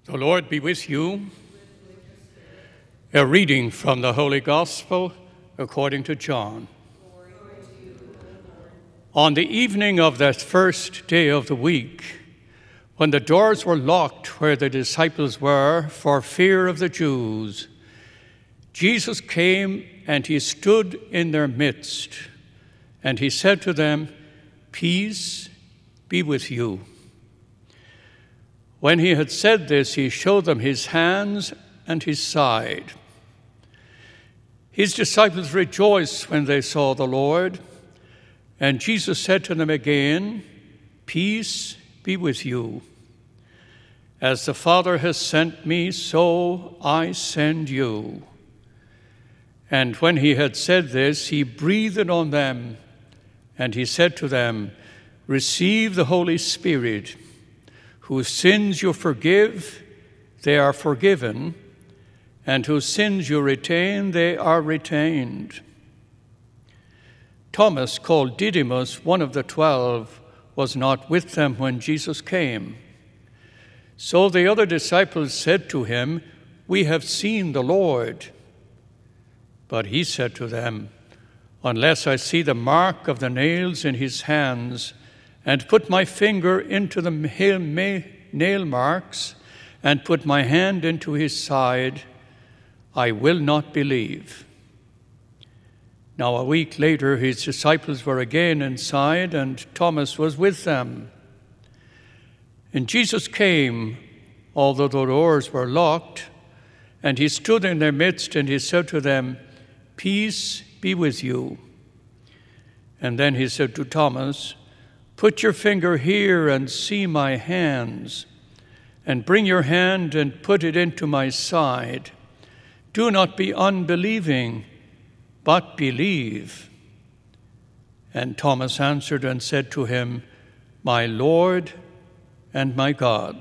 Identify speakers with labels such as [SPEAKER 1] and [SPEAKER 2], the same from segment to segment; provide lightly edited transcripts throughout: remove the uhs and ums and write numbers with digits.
[SPEAKER 1] The Lord be with you. A reading from the Holy Gospel according to John. On the evening of the first day of the week, when the doors were locked where the disciples were for fear of the Jews, Jesus came and he stood in their midst, and he said to them, "Peace be with you." When he had said this, he showed them his hands and his side. His disciples rejoiced when they saw the Lord, and Jesus said to them again, "Peace be with you. As the Father has sent me, so I send you." And when he had said this, he breathed on them, and he said to them, "Receive the Holy Spirit. Whose sins you forgive, they are forgiven, and whose sins you retain, they are retained." Thomas, called Didymus, one of the 12, was not with them when Jesus came. So the other disciples said to him, "We have seen the Lord." But he said to them, "Unless I see the mark of the nails in his hands, and put my finger into the nail marks, and put my hand into his side, I will not believe." Now a week later, his disciples were again inside, and Thomas was with them. And Jesus came, although the doors were locked, and he stood in their midst, and he said to them, "Peace be with you." And then he said to Thomas, "Put your finger here and see my hands, and bring your hand and put it into my side. Do not be unbelieving, but believe." And Thomas answered and said to him, "My Lord and my God."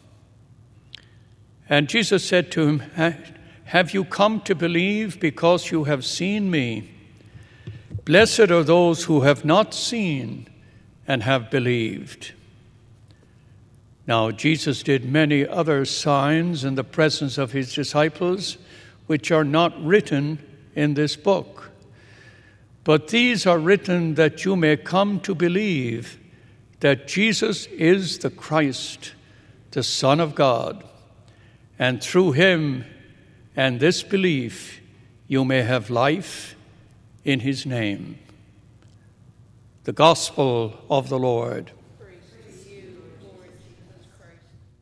[SPEAKER 1] And Jesus said to him, "Have you come to believe because you have seen me? Blessed are those who have not seen and have believed." Now Jesus did many other signs in the presence of his disciples, which are not written in this book. But these are written that you may come to believe that Jesus is the Christ, the Son of God, and through him and this belief you may have life in his name. The Gospel of the Lord.
[SPEAKER 2] Praise to you, Lord Jesus Christ.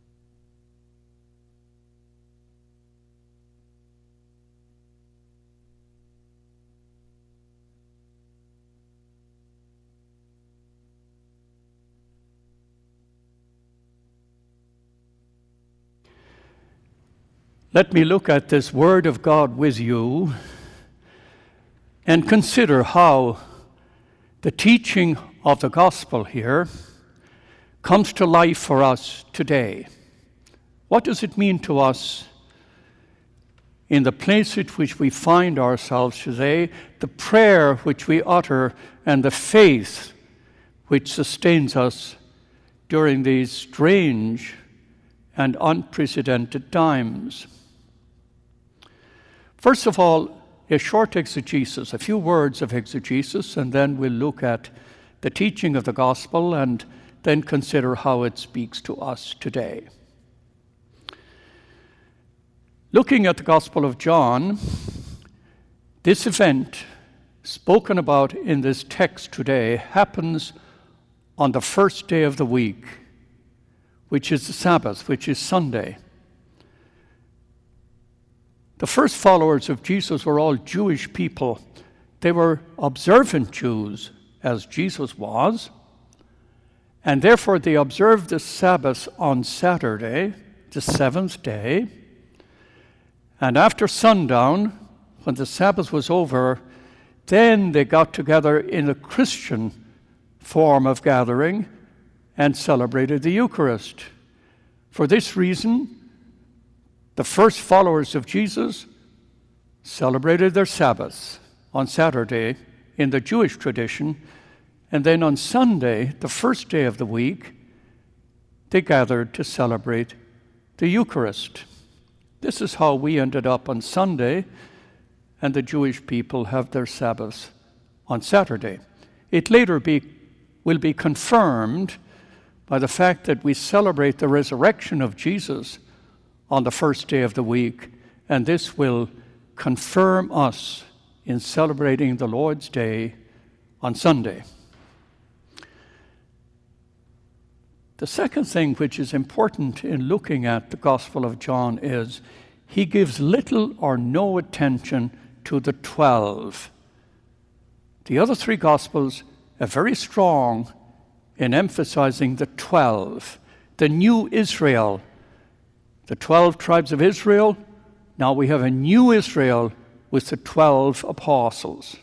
[SPEAKER 1] Let me look at this Word of God with you and consider how the teaching of the gospel here comes to life for us today. What does it mean to us in the place at which we find ourselves today, the prayer which we utter, and the faith which sustains us during these strange and unprecedented times? First of all, a short exegesis, a few words of exegesis, and then we'll look at the teaching of the gospel and then consider how it speaks to us today. Looking at the Gospel of John, this event spoken about in this text today happens on the first day of the week, which is the Sabbath, which is Sunday. The first followers of Jesus were all Jewish people. They were observant Jews, as Jesus was, and therefore they observed the Sabbath on Saturday, the seventh day, and after sundown, when the Sabbath was over, then they got together in a Christian form of gathering and celebrated the Eucharist. For this reason, the first followers of Jesus celebrated their Sabbath on Saturday in the Jewish tradition, and then on Sunday, the first day of the week, they gathered to celebrate the Eucharist. This is how we ended up on Sunday, and the Jewish people have their Sabbaths on Saturday. It later will be confirmed by the fact that we celebrate the resurrection of Jesus on the first day of the week, and this will confirm us in celebrating the Lord's Day on Sunday. The second thing which is important in looking at the Gospel of John is he gives little or no attention to the 12. The other three Gospels are very strong in emphasizing the 12, the new Israel, the 12 tribes of Israel. Now we have a new Israel with the 12 apostles.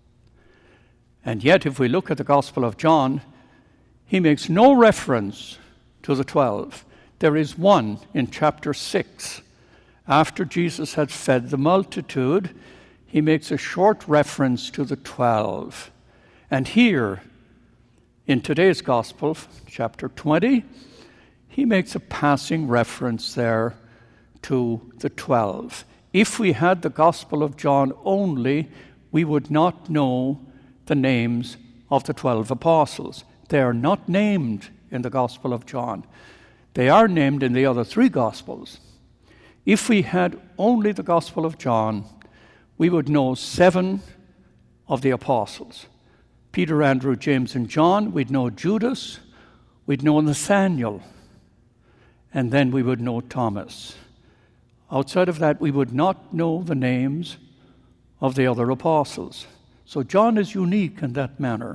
[SPEAKER 1] And yet, if we look at the Gospel of John, he makes no reference to the 12. There is one in chapter 6. After Jesus had fed the multitude, he makes a short reference to the 12. And here, in today's Gospel, chapter 20, he makes a passing reference there to the 12. If we had the Gospel of John only, we would not know the names of the 12 apostles. They are not named in the Gospel of John. They are named in the other three Gospels. If we had only the Gospel of John, we would know 7 of the apostles. Peter, Andrew, James, and John. We'd know Judas. We'd know Nathaniel. And then we would know Thomas. Outside of that, we would not know the names of the other apostles. So John is unique in that manner.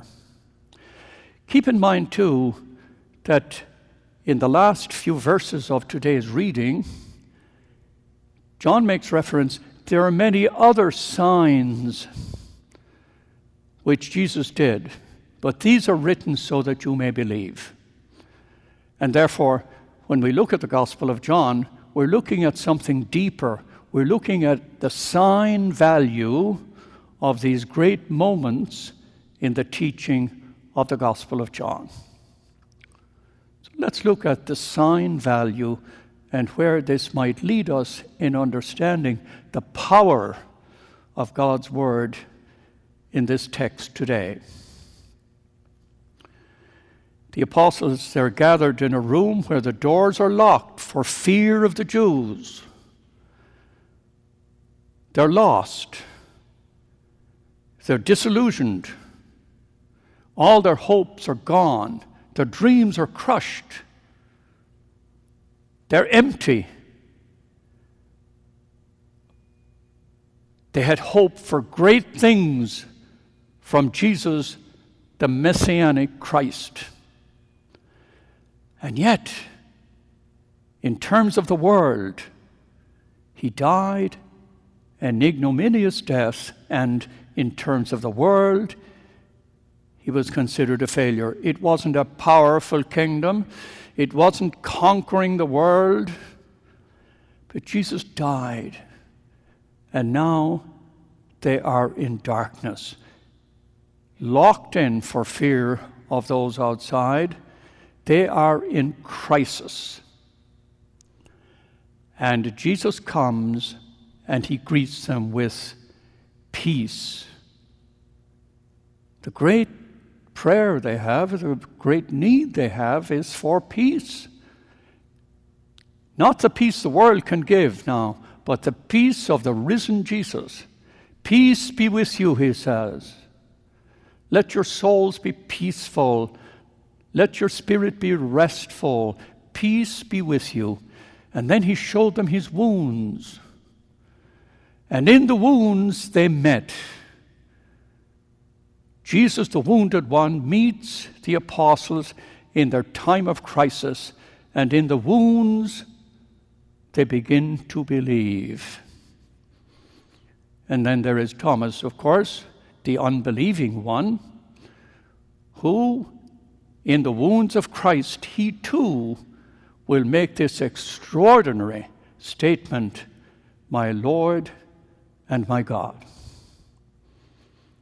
[SPEAKER 1] Keep in mind, too, that in the last few verses of today's reading, John makes reference, there are many other signs which Jesus did, but these are written so that you may believe. And therefore, when we look at the Gospel of John, we're looking at something deeper. We're looking at the sign value of these great moments in the teaching of the Gospel of John. So let's look at the sign value and where this might lead us in understanding the power of God's Word in this text today. The apostles, they're gathered in a room where the doors are locked for fear of the Jews. They're lost. They're disillusioned. All their hopes are gone. Their dreams are crushed. They're empty. They had hope for great things from Jesus, the Messianic Christ. And yet, in terms of the world, he died an ignominious death, and in terms of the world, he was considered a failure. It wasn't a powerful kingdom. It wasn't conquering the world. But Jesus died. And now they are in darkness, locked in for fear of those outside. They are in crisis. And Jesus comes and he greets them with peace. The great prayer they have, the great need they have is for peace. Not the peace the world can give now, but the peace of the risen Jesus. Peace be with you, he says. Let your souls be peaceful. Let your spirit be restful. Peace be with you. And then he showed them his wounds. And in the wounds they met. Jesus, the wounded one, meets the apostles in their time of crisis, and in the wounds they begin to believe. And then there is Thomas, of course, the unbelieving one, who, in the wounds of Christ, he too will make this extraordinary statement, "My Lord and my God."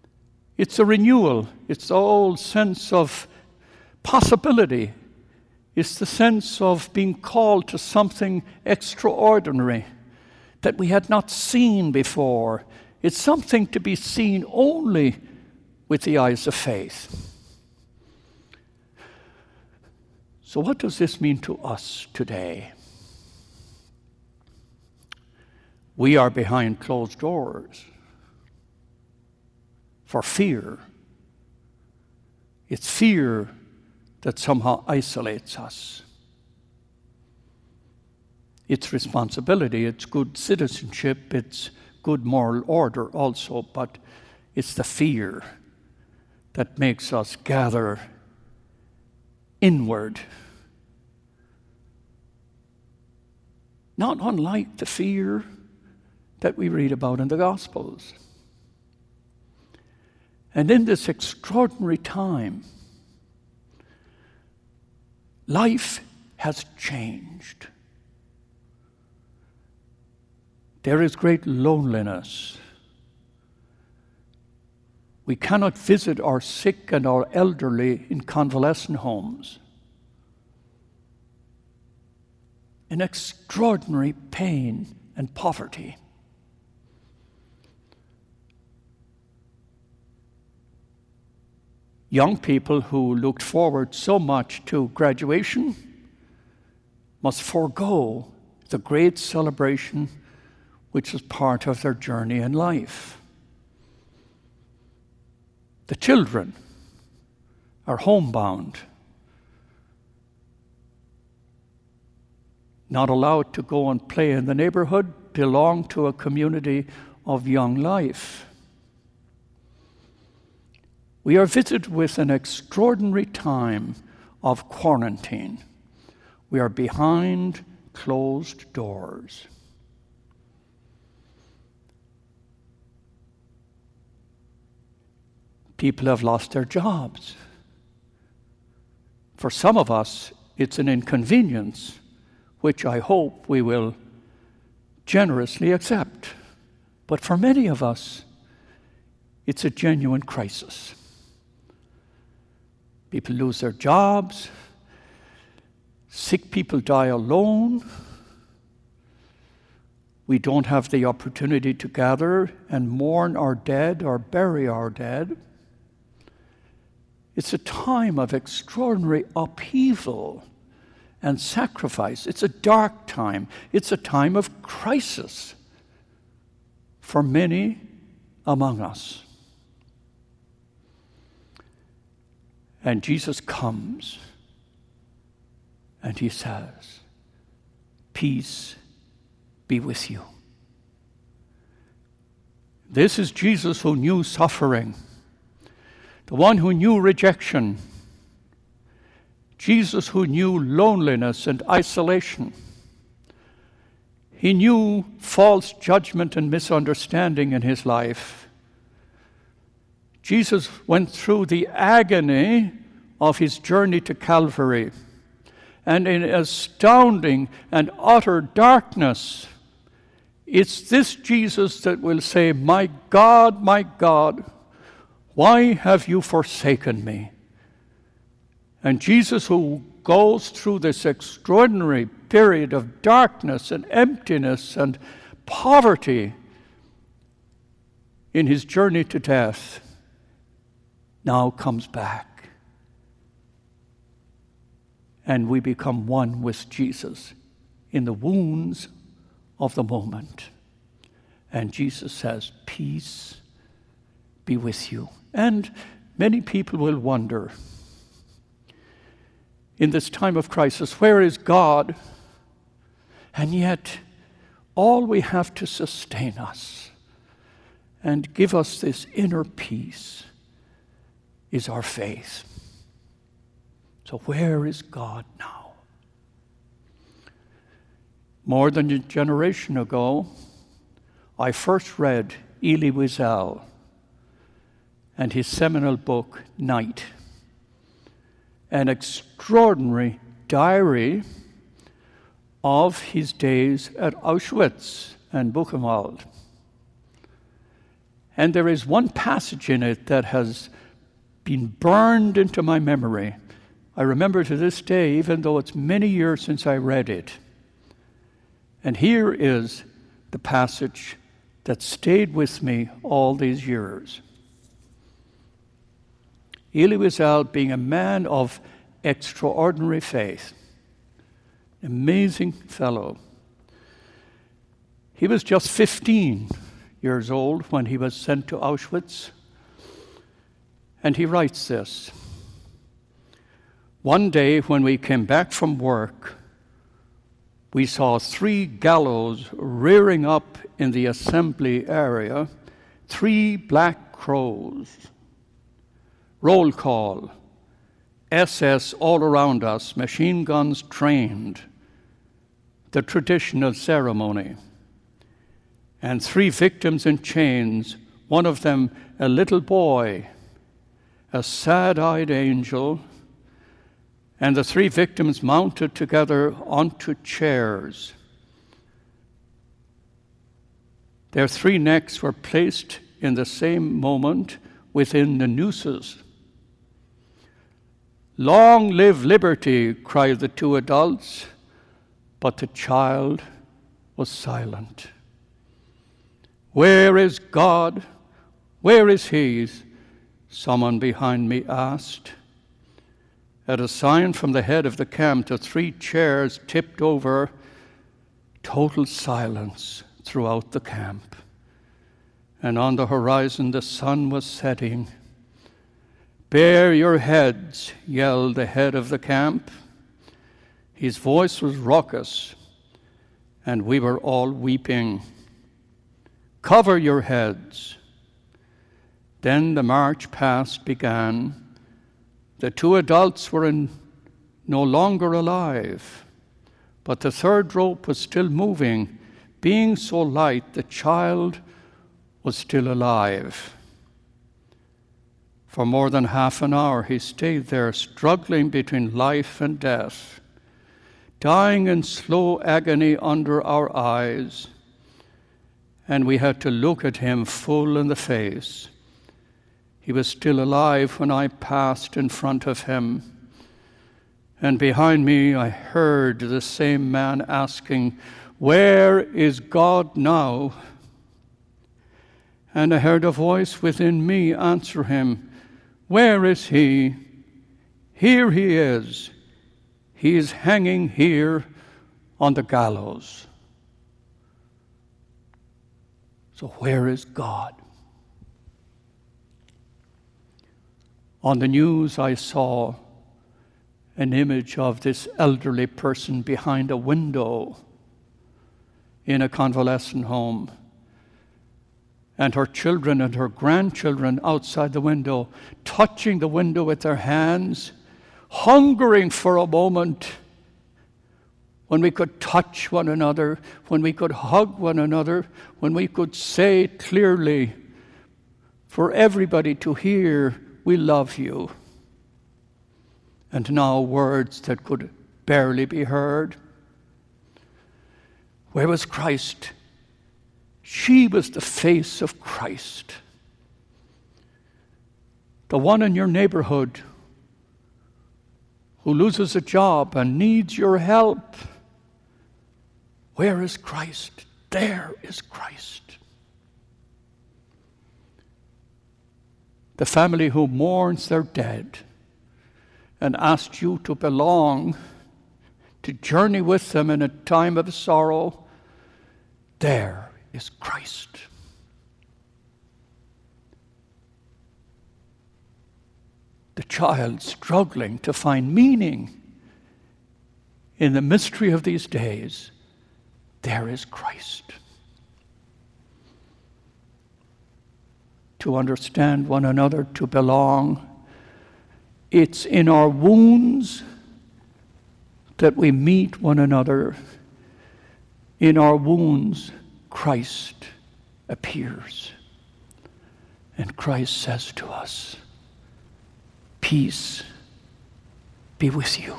[SPEAKER 1] It's a renewal. It's the old sense of possibility It's the sense of being called to something extraordinary that we had not seen before. It's something to be seen only with the eyes of faith. So what does this mean to us today? We are behind closed doors for fear. It's fear that somehow isolates us. It's responsibility, it's good citizenship, it's good moral order also, but it's the fear that makes us gather inward. Not unlike the fear that we read about in the Gospels. And in this extraordinary time, life has changed. There is great loneliness. We cannot visit our sick and our elderly in convalescent homes. An extraordinary pain and poverty. Young people who looked forward so much to graduation must forego the great celebration which is part of their journey in life. The children are homebound, not allowed to go and play in the neighborhood, belong to a community of young life. We are visited with an extraordinary time of quarantine. We are behind closed doors. People have lost their jobs. For some of us, it's an inconvenience, which I hope we will generously accept. But for many of us, it's a genuine crisis. People lose their jobs. Sick people die alone. We don't have the opportunity to gather and mourn our dead or bury our dead. It's a time of extraordinary upheaval and sacrifice. It's a dark time. It's a time of crisis for many among us. And Jesus comes and he says, "Peace be with you." This is Jesus who knew suffering, the one who knew rejection, Jesus who knew loneliness and isolation. He knew false judgment and misunderstanding in his life. Jesus went through the agony of his journey to Calvary, and in astounding and utter darkness, it's this Jesus that will say, my God, why have you forsaken me?" And Jesus, who goes through this extraordinary period of darkness and emptiness and poverty in his journey to death, now comes back. And we become one with Jesus in the wounds of the moment. And Jesus says, "Peace be with you." And many people will wonder, in this time of crisis, where is God? And yet, all we have to sustain us and give us this inner peace is our faith. So where is God now? More than a generation ago, I first read Elie Wiesel and his seminal book, Night, an extraordinary diary of his days at Auschwitz and Buchenwald. And there is one passage in it that has been burned into my memory, I remember to this day, even though it's many years since I read it. And here is the passage that stayed with me all these years. Elie Wiesel, being a man of extraordinary faith, amazing fellow. He was just 15 years old when he was sent to Auschwitz, and he writes this. One day when we came back from work, we saw 3 gallows rearing up in the assembly area, 3 black crows. Roll call, SS all around us, machine guns trained, the traditional ceremony. And 3 victims in chains, one of them a little boy, a sad-eyed angel, and the 3 victims mounted together onto chairs. Their 3 necks were placed in the same moment within the nooses. Long live liberty, cried the 2 adults, but the child was silent. Where is God? Where is He? Someone behind me asked. At a sign from the head of the camp, the 3 chairs tipped over, total silence throughout the camp. And on the horizon, the sun was setting. Bare your heads, yelled the head of the camp. His voice was raucous, and we were all weeping. Cover your heads. Then the march past began. The 2 adults were no longer alive, but the 3rd rope was still moving. Being so light, the child was still alive. For more than half an hour, he stayed there, struggling between life and death, dying in slow agony under our eyes, and we had to look at him full in the face. He was still alive when I passed in front of him. And behind me, I heard the same man asking, where is God now? And I heard a voice within me answer him, where is He? Here He is. He is hanging here on the gallows. So where is God? On the news, I saw an image of this elderly person behind a window in a convalescent home, and her children and her grandchildren outside the window, touching the window with their hands, hungering for a moment when we could touch one another, when we could hug one another, when we could say clearly for everybody to hear, we love you. And now words that could barely be heard. Where was Christ? She was the face of Christ. The one in your neighborhood who loses a job and needs your help. Where is Christ? There is Christ. The family who mourns their dead and asks you to belong, to journey with them in a time of sorrow, there is Christ. The child struggling to find meaning in the mystery of these days, there is Christ. To understand one another, to belong, it's in our wounds that we meet one another. In our wounds, Christ appears. And Christ says to us, peace be with you.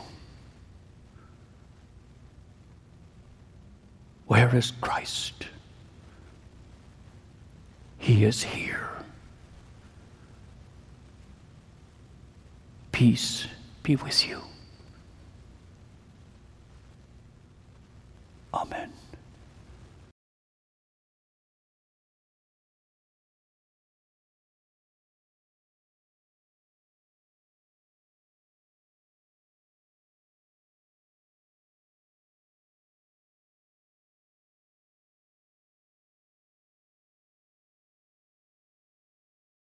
[SPEAKER 1] Where is Christ? He is here. Peace
[SPEAKER 3] be with you.